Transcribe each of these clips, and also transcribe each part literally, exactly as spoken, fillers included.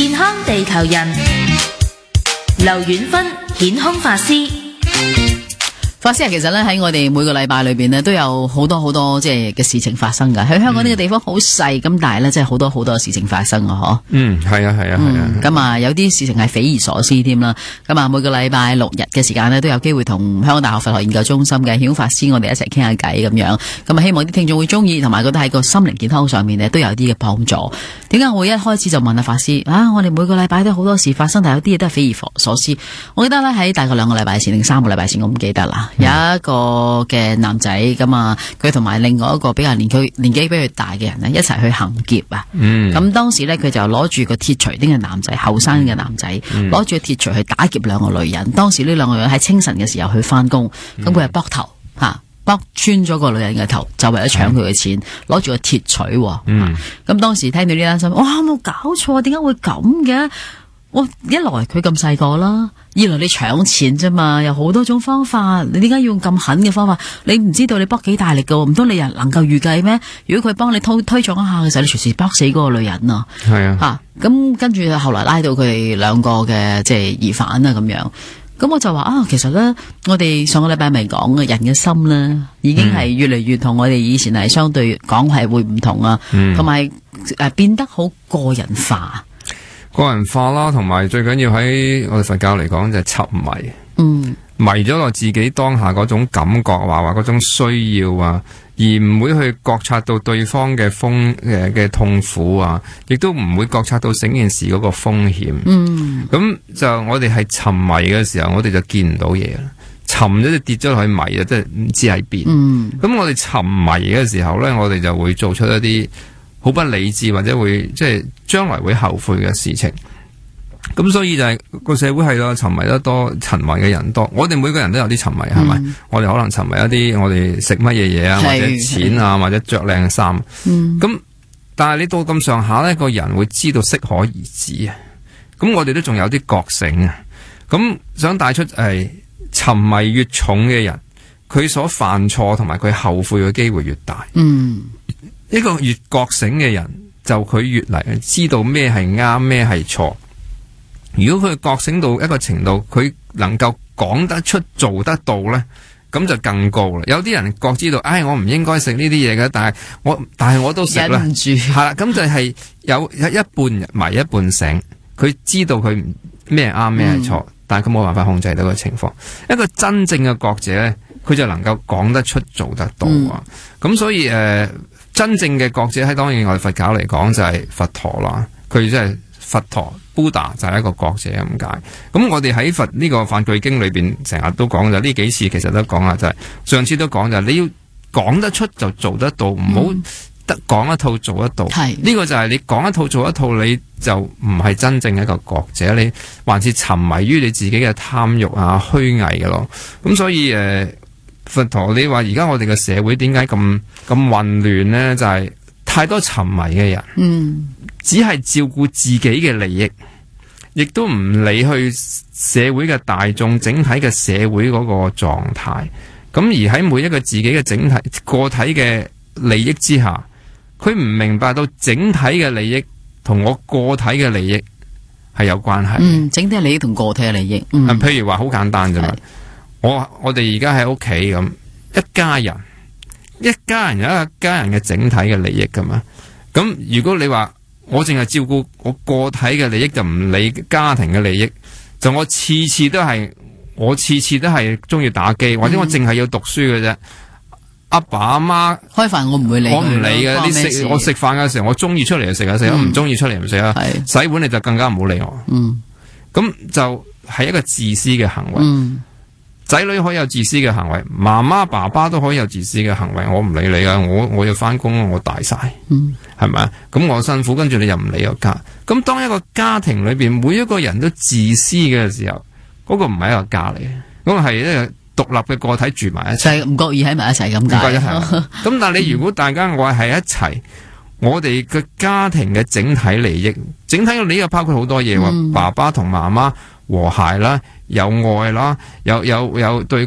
健康地球人，劉遠芬顯空法師。 法師啊，其實咧喺我哋每個禮拜裏邊呢，都有好多好多即係嘅事情發生噶。喺香港呢個地方好細，咁、嗯、但係咧即係好多好多事情發生啊！嗬。 嗯，係啊，係啊，係啊。 咁啊，有啲事情係匪夷所思添啦。咁啊，每個禮拜六日嘅時間呢，都有機會同香港大學佛學研究中心嘅顯空法師我哋一齊傾下偈咁樣。咁啊，希望啲聽眾會中意，同埋覺得喺個心靈健康上面呢，都有啲嘅幫助。點解我會一開始就問阿法師啊？我哋每個禮拜都好多事發生，但係有啲嘢都係匪夷所思。我記得咧喺大概兩個禮拜前定三個禮拜前，我唔記得啦。有一個嘅男仔咁啊，佢同埋另外一個比較年紀年紀比佢大嘅人呢，一齊去行劫啊。嗯，咁當時呢，佢就攞住個鐵錘，呢個男仔後生嘅男仔攞住個鐵錘去打劫兩個女人。當時呢兩個女人喺清晨嘅時候去翻工，咁佢係剝頭吓，剝穿咗個女人嘅頭，就為咗搶佢嘅錢，攞住個鐵錘。嗯，咁當時聽到呢單新聞，哇，冇搞錯，點解會咁嘅？我一來佢咁細個啦，二來你搶錢啫嘛，有好多種方法，你點解要用咁狠嘅方法？你唔知道你剝幾大力噶，唔通你人能夠預計咩？如果佢幫你推推撞一下嘅時候，你隨時剝死嗰個女人啊！係啊，吓咁跟住後來拉到佢哋兩個嘅即係疑犯啊咁樣。咁我就話啊，其實咧，我哋上個禮拜咪講嘅人嘅心咧，已經係越嚟越同我哋以前係相對講係會唔同啊，同埋誒變得好個人化。 個人化啦，同埋最緊要喺我哋佛教嚟講就係沉迷，嗯，迷咗落自己當下嗰種感覺，話話嗰種需要啊，而唔會去覺察到對方嘅風誒嘅痛苦啊，亦都唔會覺察到整件事嗰個風險。嗯，咁就我哋係沉迷嘅時候，我哋就見唔到嘢啦。沉咗就跌咗落去迷啊，即係唔知喺邊。嗯，咁我哋沉迷嘅時候咧，我哋就會做出一啲好不理智或者會即係將來會後悔嘅事情，咁所以就係、是、個社會係咯，沉迷得多，沉迷嘅人多。我哋每個人都有啲沉迷，係咪、嗯？我哋可能沉迷一啲我哋食乜嘢嘢啊，或者錢啊，或者着靚衫。咁、嗯、但係你到咁上下呢，個人會知道適可而止啊。咁我哋都仲有啲覺醒啊。咁想帶出係沉迷越重嘅人，佢所犯錯同埋佢後悔嘅機會越大。嗯。一個越覺醒嘅人，就佢越嚟知道咩係啱，咩係錯。如果佢覺醒到一個程度，佢能夠講得出、做得到呢，咁就更高啦。有啲人覺知道，唉，我唔應該食呢啲嘢嘅，但係我但係我都食啦。忍唔住。係啦，咁就係有一半迷一半醒，佢知道佢咩啱咩係錯，但係佢冇辦法控制到個情況。一個真正嘅覺者呢，佢就能夠講得出、做得到啊。咁、嗯、所以誒。呃真正嘅覺者喺當然我哋佛教嚟講就係佛陀啦，佢即係佛陀 Buddha 就係一個覺者咁解。咁我哋喺佛呢個梵句經裏邊成日都講，就呢幾次其實都講啦，就係、是、上次都講就係你要講得出就做得到，唔好得講一套做一套。係呢、這個就係你講一套做一套，你就唔係真正一個覺者，你還是沉迷於你自己嘅貪欲啊、虛偽嘅咯。咁所以誒。呃佛陀，你話而家我哋嘅社會點解咁咁混亂呢？就係、是、太多沉迷嘅人，嗯，只係照顧自己嘅利益，亦都唔理去社會嘅大眾整體嘅社會嗰個狀態。咁而喺每一個自己嘅整體個體嘅利益之下，佢唔明白到整體嘅利益同我個體嘅利益係有關係。嗯， 整體利益同個體嘅利益，嗯， 譬如話好簡單啫嘛。我我哋而家喺屋企咁，一家人，一家人有一家人嘅整體嘅利益噶嘛。咁如果你話我淨係照顧我個體嘅利益，就唔理家庭嘅利益，就我次次都係我次次都係中意打機，或者我淨係要讀書嘅啫。阿、嗯、爸阿媽開飯我唔會理，我唔理嘅。你食我食飯嘅時候，我中意出嚟就食啊食，唔中意出嚟唔食啊。洗碗你就更加唔好理我。嗯，咁就係一個自私嘅行為。嗯。仔女可以有自私嘅行為，媽媽爸爸都可以有自私嘅行為。我唔理你啊，我我要翻工，我大晒，嗯，係咪啊？咁我辛苦，跟住你又唔理個家。咁當一個家庭裏邊每一個人都自私嘅時候，嗰、嗰個唔係一個家嚟嘅，嗰個係一個獨立嘅個體住埋一齊，就唔覺意喺埋一齊咁解。咁但係你如果大家我係一齊，我哋嘅家庭嘅整體利益，整體嘅利益包括好多嘢喎、嗯，爸爸同媽媽和諧啦。有愛啦，有有有對個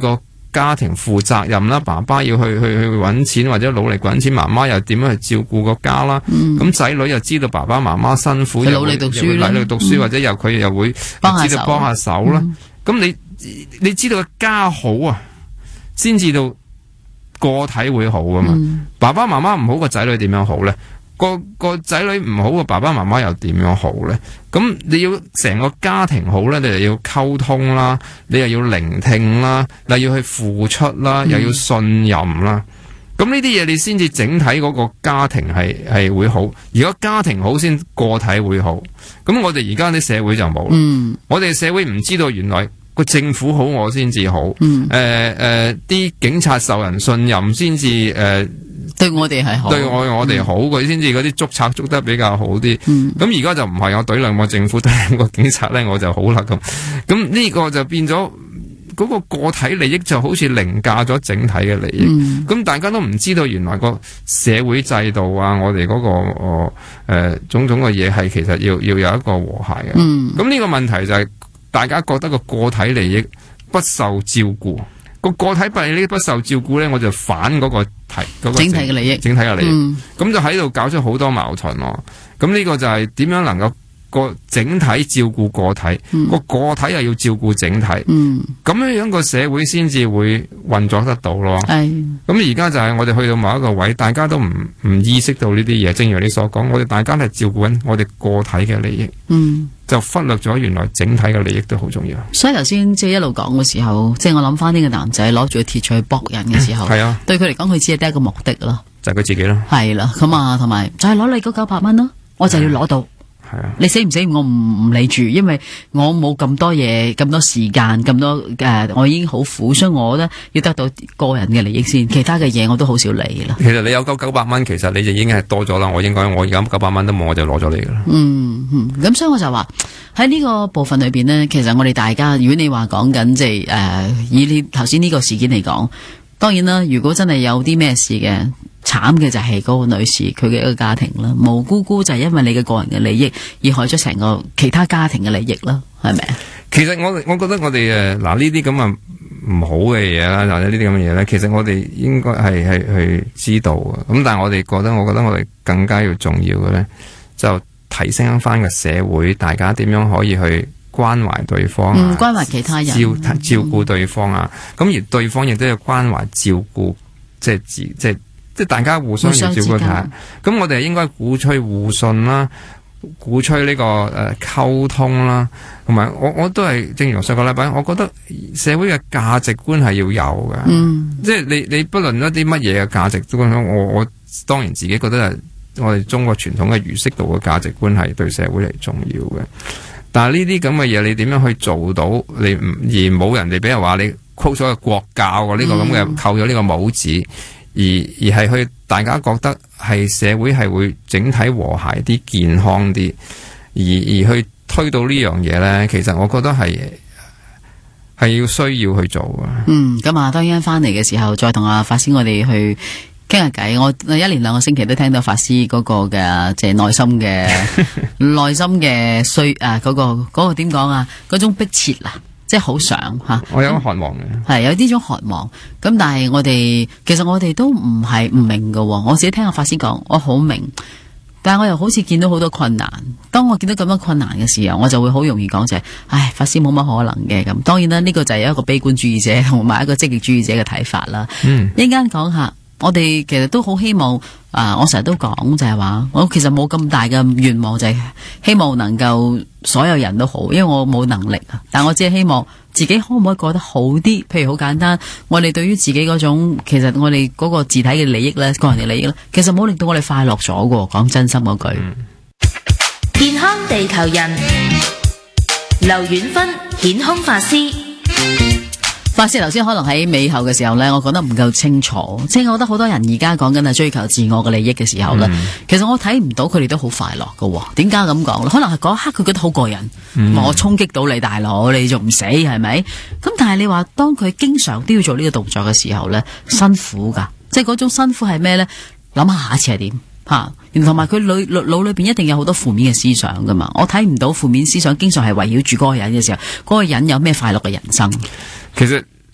家庭負責任啦，爸爸要去去去揾錢或者努力揾錢，媽媽又點樣去照顧個家啦。咁仔、嗯、女又知道爸爸媽媽辛苦， 努力讀書， 努力讀書、嗯、或者又佢又會知道幫下手啦。咁、嗯、你你知道個家好啊，先知道個體會好啊嘛。嗯、爸爸媽媽唔好，個仔女點樣好咧？個個仔女唔好，個爸爸媽媽又點樣好咧？咁你要成個家庭好咧，你又要溝通啦，你又要聆聽啦，又要去付出啦，又要信任啦。咁呢啲嘢你先至整體嗰個家庭係係會好。如果家庭好，先個體會好。咁我哋而家啲社會就冇啦。嗯、我哋社會唔知道原來個政府好，我先至好。誒誒、嗯，啲、呃呃、警察受人信任先至誒。 對我哋係好， 對我我哋好，佢先至嗰啲捉賊捉得比較好啲。咁而家就唔係，我懟兩個政府，懟兩個警察咧，我就好啦咁。咁呢個就變咗嗰個個體利益就好似凌駕咗整體嘅利益。咁、嗯、大家都唔知道原來個社會制度啊，我哋嗰、嗰個誒、呃呃、種種嘅嘢係其實要要有一個和諧嘅。咁呢、嗯、個問題就係大家覺得個個體利益不受照顧。個個體利益不受照顧咧，我就反嗰個提嗰個整體嘅利益，整體嘅利益，咁、嗯、就喺度搞出好多矛盾咯。咁呢個就係點樣能夠個整體照顧個體，嗯、個個體又要照顧整體，咁、嗯、樣樣個社會先至會運作得到咯。咁而家就係我哋去到某一個位，大家都唔唔意識到呢啲嘢。正如你所講，我哋大家係照顧緊我哋個體嘅利益。嗯就忽略咗原來整體嘅利益都好重要。 所以頭先即係一路講嘅時候，即係我諗翻呢個男仔攞住個鐵錘去搏人嘅時候，係、嗯、啊，對佢嚟講，佢只係得一個目的咯， 就係佢自己咯。係啦， 咁啊，同埋就係攞你嗰九百蚊咯，我就要攞到。係啊，你死唔死我唔唔理住，因為我冇咁多嘢，咁多時間，咁多誒、呃，我已經好苦，所以我咧要得到個人嘅利益先，其他嘅嘢我都好少理啦。 其實你有九九百蚊，其實你就已經係多咗啦。我應該我而家九百蚊都冇，我就攞咗你噶啦。 嗯嗯，咁所以我就話喺呢個部分裏邊呢，其實我哋大家，如果你話講緊即係誒，以你頭先呢個事件嚟講，當然啦，如果真係有啲咩事嘅。慘嘅就係嗰個女士佢嘅一個家庭啦，無辜辜就係因為你嘅個人嘅利益而害咗成個其他家庭嘅利益啦，係咪啊？ 其實我我覺得我哋誒嗱呢啲咁啊唔好嘅嘢啦，或者呢啲咁嘅嘢咧，其實我哋應該係係去知道嘅。咁但係我哋覺得，我覺得我哋更加要重要嘅咧，就提升翻個社會，大家點樣可以去關懷對方、啊， 嗯，關懷其他人， 照照顧對方啊。咁、嗯、而對方亦都要關懷照顧，即係自即係。即係大家互相要照顧下，咁我哋應該鼓吹互信啦，鼓吹呢、這個誒溝、呃、通啦，同埋我我都係正如上個禮拜，我覺得社會嘅價值觀係要有嘅，嗯、即係你你不論一啲乜嘢嘅價值觀，我我當然自己覺得係我哋中國傳統嘅儒釋道嘅價值觀係對社會嚟重要嘅，但係呢啲咁嘅嘢你點樣去做到？你唔而冇人哋俾人話你 quote 咗個國教啊呢、這個咁嘅扣咗呢個帽子。而而係去大家覺得係社會係會整體和諧啲、健康啲，而而去推到呢樣嘢咧，其實我覺得係係要需要去做嘅。嗯， 咁啊，當然翻嚟嘅時候，再同阿法師我哋去傾下偈。我一連兩個星期都聽到法師嗰個嘅即係內心嘅內心嘅需啊嗰個嗰個點講啊嗰種迫切啊。即係好想吓， 我有個渴望嘅， 係有呢種渴望。咁但係我哋其實我哋都唔係唔明㗎。我自己聽阿法師講，我好明，但係我又好似見到好多困難。當我見到咁多困難嘅時候，我就會好容易講就係、是，唉，法師冇乜可能嘅咁。當然啦，呢、這個就係一個悲觀主義者同埋一個積極主義者嘅睇法啦。嗯，一陣間講下，我哋其實都好希望啊、呃！我成日都講就係話，我其實冇咁大嘅願望，就係希望能夠所有人都好，因為我冇能力啊。但我只係希望自己可唔可以過得好啲。譬如好簡單，我哋對於自己嗰種，其實我哋嗰個自體嘅利益咧，個人嘅利益咧，其實冇令到我哋快樂咗嘅。講真心嗰句， 嗯、健康地球人，劉遠芬顯空法師。 法師頭先可能喺尾後嘅時候呢，我講得唔夠清楚，即係我覺得好多人而家講緊係追求自我嘅利益嘅時候呢，嗯、其實我睇唔到佢哋都好快樂㗎。點解咁講呢？可能係嗰一刻佢覺得好過癮，嗯、我衝擊到你大佬，你仲唔死係咪？咁但係你話當佢經常都要做呢個動作嘅時候呢，辛苦噶，即係嗰種辛苦係咩呢？諗下下一次係點吓，同埋佢腦腦裏邊一定有好多負面嘅思想噶嘛。我睇唔到負面思想經常係圍繞住嗰個人嘅時候，嗰、嗰個人有咩快樂嘅人生？ 其實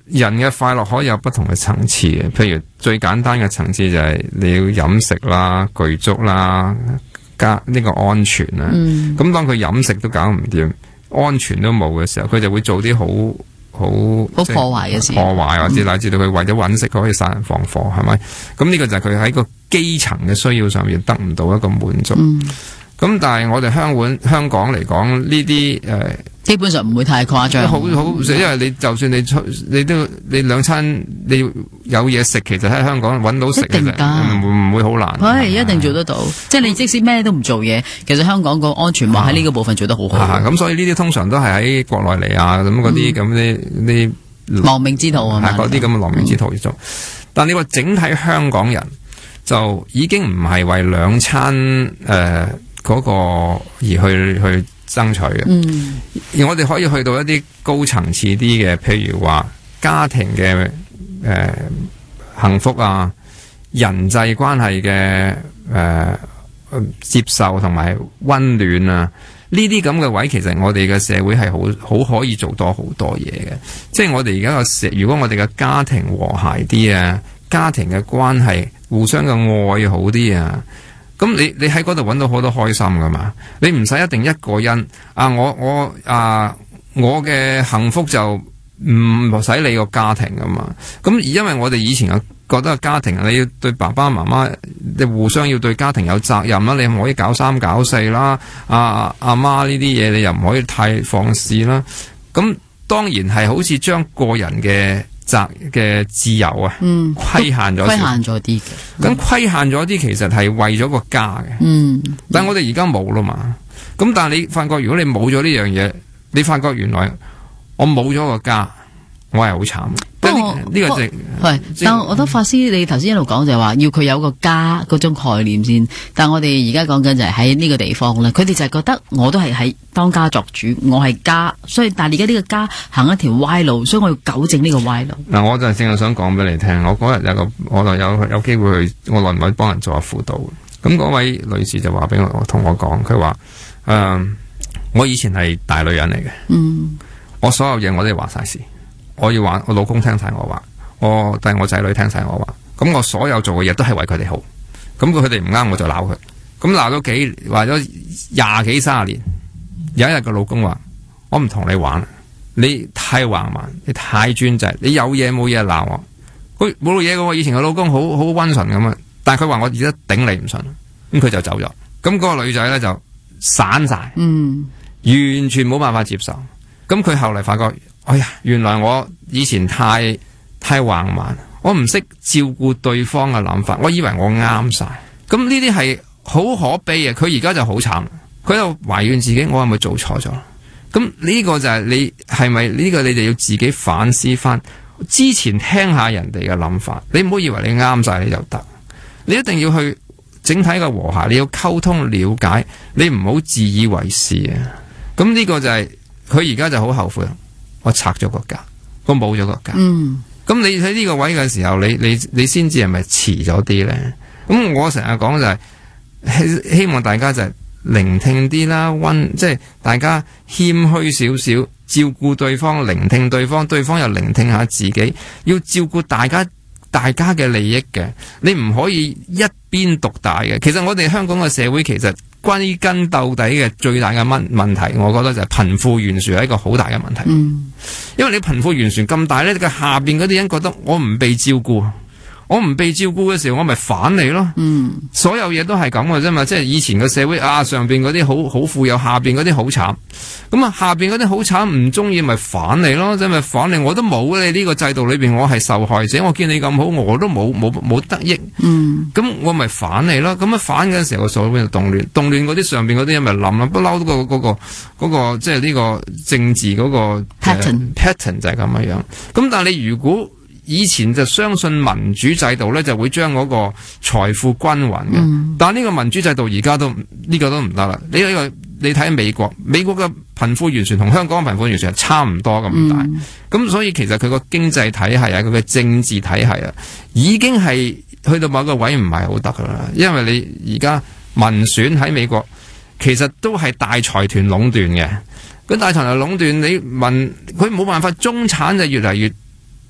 人嘅快樂可以有不同嘅層次嘅，譬如最簡單嘅層次就係你要飲食啦、具足啦、加呢個安全啦。咁、嗯、當佢飲食都搞唔掂，安全都冇嘅時候，佢就會做啲好好好破壞嘅事， 破壞或者乃至到佢為咗揾食，佢可以殺人放火，係咪？咁呢個就係佢喺個基層嘅需要上面得唔到一個滿足。咁、嗯、但係我哋香港香港嚟講呢啲誒。 基本上唔會太誇張， 好好，因為你就算你出，你都你兩餐你有嘢食，其實喺香港揾到食，其實唔唔會好難。 係一定做得到，即係你即使咩都唔做嘢，其實香港個安全網喺呢個部分做得好好。 咁所以呢啲通常都係喺國內嚟啊，咁嗰啲咁啲啲亡命之徒啊嘛， 嗰啲咁嘅亡命之徒嚟做。但你話整體香港人就已經唔係為兩餐誒嗰個而去去。爭取嘅，嗯、而我哋可以去到一啲高層次啲嘅，譬如話家庭嘅誒、呃、幸福啊，人際關係嘅誒接受同埋溫暖啊，呢啲咁嘅位，其實我哋嘅社會係好好可以做多好多嘢嘅。即係我哋而家個社，如果我哋嘅家庭和諧啲啊，家庭嘅關係互相嘅愛好啲啊。咁你你喺嗰度揾到好多開心噶嘛？你唔使一定一個人啊！我我啊我嘅幸福就唔使理個家庭噶嘛？咁而因為我哋以前啊覺得個家庭你要對爸爸媽媽，你互相要對家庭有責任啦，你唔可以搞三搞四啦。阿阿媽呢啲嘢你又唔可以太放肆啦。咁當然係好似將個人嘅責嘅自由啊，嗯，規限咗， 規限咗啲嘅。 咁規限咗啲，其實係為咗個家嘅。嗯，但係我哋而家冇啦嘛。咁但係你發覺，如果你冇咗呢樣嘢，你發覺原來我冇咗個家，我係好慘。不過呢個係， 係，但我覺得法師你頭先一路講就係話要佢有個家嗰種概念先。但係我哋而家講緊就係喺呢個地方咧，佢哋就係覺得我都係喺當家作主，我係家，所以但係而家呢個家行一條歪路，所以我要糾正呢個歪路。 嗱，我就正係想講俾你聽，我嗰日有個，我就有有機會去，我耐唔耐幫人做下輔導。咁嗰位女士就話俾我，同我講，佢話誒，我以前係大女人嚟嘅，嗯，我所有嘢我都要話晒事。我要話我老公聽晒我話，我但係我仔女聽晒我話，咁我所有做嘅嘢都係為佢哋好，咁佢哋唔啱我就鬧佢，咁鬧咗幾話咗廿幾三十年，有一日個老公話我唔同你玩，你太橫蠻，你太專制，你有嘢冇嘢鬧我，佢冇嘢嘅，以前個老公好好溫順咁啊，但係佢話我而家頂你唔順，咁佢就走咗，咁嗰個女仔咧就散晒，嗯，完全冇辦法接受，咁佢後嚟發覺。哎呀，原來我以前太太橫蠻，我唔識照顧對方嘅諗法，我以為我啱晒，咁呢啲係好可悲啊！佢而家就好慘，佢又懷怨自己，我係咪做錯咗？咁呢個就係你係咪呢個？你哋要自己反思翻，之前聽下人哋嘅諗法，你唔好以為你啱晒你就得，你一定要去整體嘅和諧，你要溝通了解，你唔好自以為是啊！咁呢個就係佢而家就好後悔。我拆咗個家，我冇咗個家。嗯，咁你喺呢個位嘅時候，你你你先知係咪遲咗啲咧？咁我成日講就係、是、希望大家就係聆聽啲啦，溫即係大家謙虛少少，照顧對方，聆聽對方，對方又聆聽下自己，要照顧大家大家嘅利益嘅。你唔可以一邊獨大嘅。其實我哋香港嘅社會其實。歸根究底嘅最大嘅問問題，我覺得就係貧富懸殊係一個好大嘅問題。嗯，因為你貧富懸殊咁大咧，你嘅下邊嗰啲人覺得我唔被照顧，我唔被照顧嘅時候，我咪反你咯。嗯，所有嘢都係咁嘅啫嘛，即係以前嘅社會啊，上邊嗰啲好好富有，下邊嗰啲好慘。咁啊，下邊嗰啲好慘，唔中意咪反你咯，即係咪反你？我都冇你呢個制度裏邊，我係受害者。我見你咁好，我都冇冇冇得益。嗯，咁我咪反你咯。咁啊反嘅時候，個社會就動亂，動亂嗰啲上邊嗰啲人咪冧啦，不嬲嗰個嗰個嗰個即係呢個政治嗰個 pattern pattern 就係咁樣樣。咁但係你如果以前就相信民主制度咧，就會將嗰個財富均匀嘅。嗯、但係呢個民主制度而家都呢、呢個都唔得啦。你呢個你睇美國，美國嘅貧富懸殊同香港嘅貧富懸殊係差唔多咁大。咁、嗯、所以其實佢個經濟體系啊，佢嘅政治體系啊，已經係去到某個位唔係好得噶啦。因為你而家民選喺美國，其實都係大財團壟斷嘅。咁大財團壟斷，你民佢冇辦法，中產就越嚟越。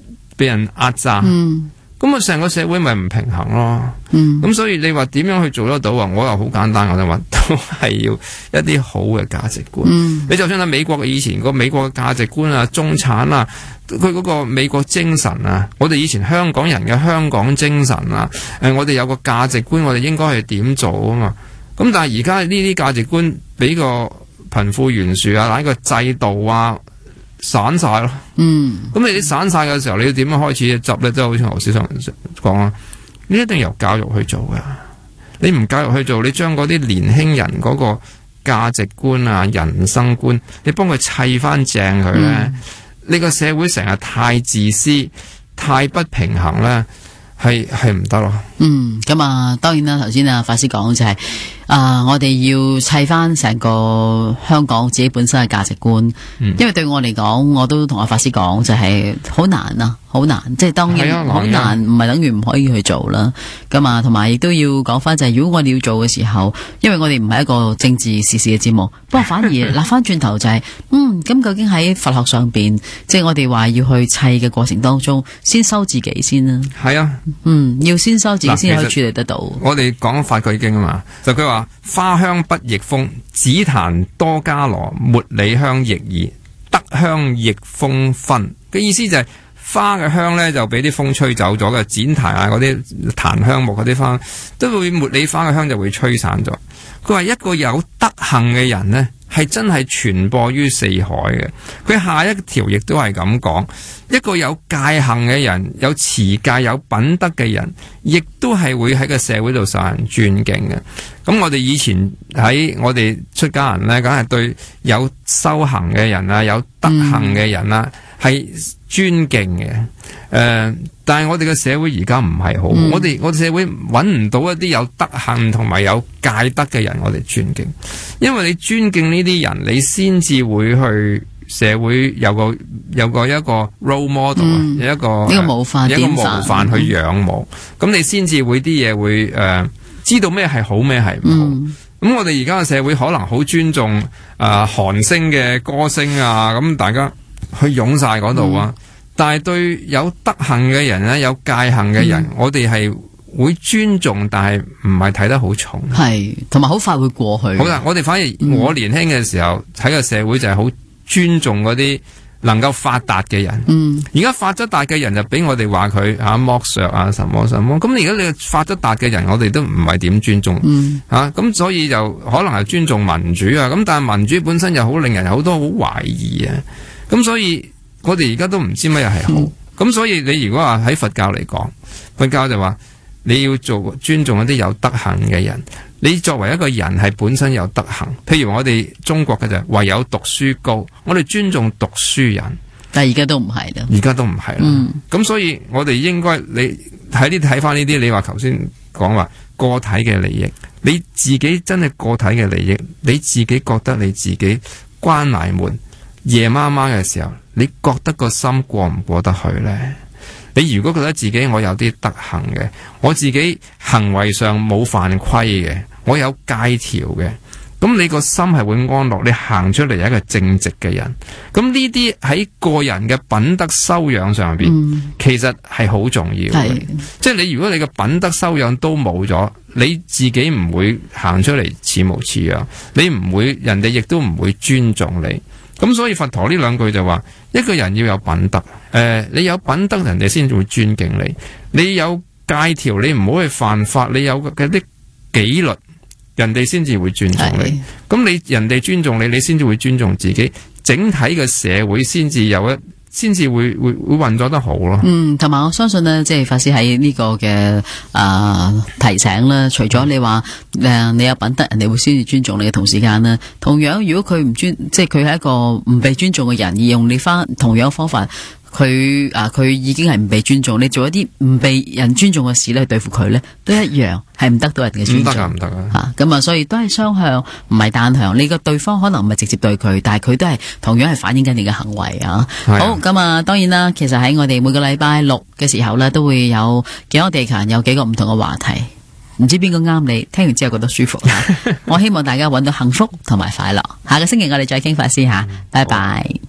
俾人壓榨。 嗯咁啊，成個社會咪唔平衡咯。 嗯， 咁所以你話點樣去做得到啊？我又好簡單，我就話都係要一啲好嘅價值觀。 嗯， 你就算喺美國以前個美國嘅價值觀啊、中產啊，佢嗰個美國精神啊，我哋以前香港人嘅香港精神啊，誒，我哋有個價值觀，我哋應該係點做啊嘛。咁但係而家呢啲價值觀俾個貧富懸殊啊，乃個制度啊，散晒咯。 嗯， 咁你啲散晒嘅時候，你要點樣開始執咧？即係好似牛先生講啊，你一定由教育去做噶。你唔教育去做，你將嗰啲年輕人嗰個價值觀啊、人生觀，你幫佢砌翻正佢咧，嗯、你個社會成日太自私、太不平衡咧，係係唔得咯。 嗯，咁啊，當然啦，頭先啊法師講就係、是。啊！我哋要砌翻成個香港自己本身嘅價值觀，嗯、因為對我嚟講，我都同阿法師講就係好難啊，好難，即係當然好難，唔係等於唔可以去做啦。咁啊，同埋亦都要講翻就係、是，如果我哋要做嘅時候，因為我哋唔係一個政治時事嘅節目，不過反而立翻轉頭就係、是，嗯，咁究竟喺佛學上邊，即係我哋話要去砌嘅過程當中，先修自己先啦。係啊，嗯，要先修自己先可以處理得到。 我哋講法句經啊嘛，就佢話。花香不亦風，紫檀多伽羅，茉莉香亦爾，德香亦風分。嘅意思就係、是、花嘅香咧就俾啲風吹走咗嘅，剪檀啊嗰啲檀香木嗰啲花都會，茉莉花嘅香就會吹散咗。佢話一個有德行嘅人呢，係真係傳播於四海嘅。佢下一條亦都係咁講，一個有戒行嘅人，有持戒有品德嘅人，亦都係會喺個社會度受人尊敬嘅。咁我哋以前喺我哋出家人呢，梗係對有修行嘅人啊，有德行嘅人啊，係、嗯、尊敬嘅。誒、呃，但係我哋嘅社會而家唔係好，嗯、我哋我哋社會揾唔到一啲有德行同埋有戒德嘅人，我哋尊敬。因為你尊敬呢啲人，你先至會去社會有個有個一個 role model，、嗯、有一個一個模範，一個模範去仰慕。咁、嗯、你先至會啲嘢會誒。呃知道咩係好咩係唔好，咁、嗯、我哋而家嘅社會可能好尊重誒、呃、韓星嘅歌星啊，咁大家去湧晒嗰度啊，嗯、但係對有德行嘅人咧，有戒行嘅人，嗯、我哋係會尊重，但係唔係睇得好重， 係同埋好快會過去。好啦， 我哋反而我年輕嘅時候喺個、嗯、社會就係好尊重嗰啲能夠發達嘅人，嗯，而家發咗達嘅人就俾我哋話佢吓剝削啊，什麼什麼，咁而家你發咗達嘅人，我哋都唔係點尊重，嗯，吓咁、啊、所以就可能係尊重民主啊，咁但係民主本身又好令人好多好懷疑啊，咁所以我哋而家都唔知乜嘢係好，咁、嗯、所以你如果話喺佛教嚟講，佛教就話你要做尊重一啲有德行嘅人。你作為一個人係本身有德行，譬如我哋中國嘅就唯有讀書高，我哋尊重讀書人， 但係而家都唔係啦， 而家都唔係啦。咁、嗯、所以我哋應該你睇呢睇翻呢啲，你話頭先講話個體嘅利益，你自己真係個體嘅利益，你自己覺得你自己關埋門夜媽媽嘅時候，你覺得個心過唔過得去呢？你如果覺得自己我有啲德行嘅，我自己行為上冇犯規嘅，我有戒條嘅，咁你個心係會安樂，你行出嚟係一個正直嘅人。咁呢啲喺個人嘅品德修養上邊，嗯、其實係好重要嘅。是即係你如果你嘅品德修養都冇咗，你自己唔會行出嚟似模似樣，你唔會，人哋亦都唔會尊重你。咁所以佛陀呢兩句就話，一個人要有品德，誒、呃，你有品德，人哋先會尊敬你。你有戒條，你唔好去犯法，你有嗰啲紀律，人哋先至會尊重你。咁你人哋尊重你，你先至會尊重自己，整體嘅社會先至有一。先至會會會運作得好咯。嗯， 同埋我相信呢，即係法師喺呢個嘅啊、呃、提醒啦。除咗你話誒、呃、你有品德，人哋會先至尊重你嘅同時間呢，同樣如果佢唔尊，即係佢係一個唔被尊重嘅人，而用你翻同樣方法。佢啊，佢已經係唔被尊重，你做一啲唔被人尊重嘅事咧，去對付佢咧，都一樣係唔得到人嘅尊重。唔得噶，唔得噶。吓咁啊，所以都係雙向，唔係單向。你個對方可能唔係直接對佢，但係佢都係同樣係反映緊你嘅行為啊。的好，咁啊，當然啦，其實喺我哋每個禮拜六嘅時候咧，都會有健康地球人有幾個唔同嘅話題，唔知邊個啱你，聽完之後覺得舒服。我希望大家揾到幸福同埋快樂。下個星期我哋再傾法師吓，拜拜。